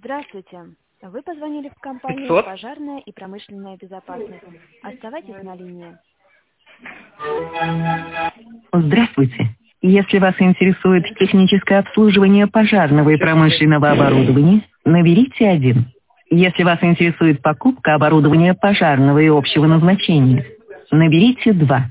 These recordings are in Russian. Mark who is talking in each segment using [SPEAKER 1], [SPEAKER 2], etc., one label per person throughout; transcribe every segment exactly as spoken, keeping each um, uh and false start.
[SPEAKER 1] Здравствуйте. Вы позвонили в компанию
[SPEAKER 2] пятьсот.
[SPEAKER 1] «Пожарная и промышленная безопасность». Оставайтесь на линии.
[SPEAKER 3] Здравствуйте. Если вас интересует техническое обслуживание пожарного и промышленного оборудования, наберите один. Если вас интересует покупка оборудования пожарного и общего назначения, наберите два.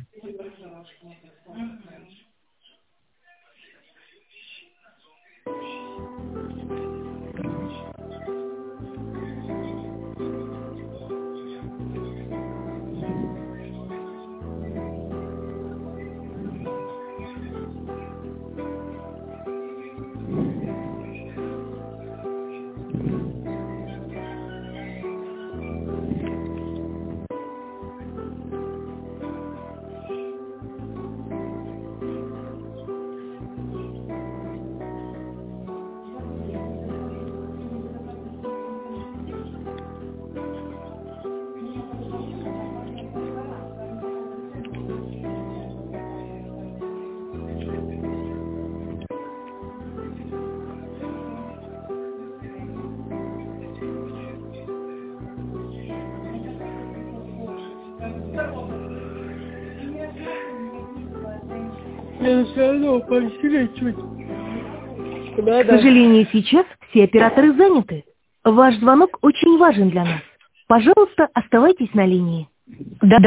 [SPEAKER 2] Я все равно посильнее чуть.
[SPEAKER 4] К сожалению, сейчас все операторы заняты. Ваш звонок очень важен для нас. Пожалуйста, оставайтесь на линии.
[SPEAKER 3] Да.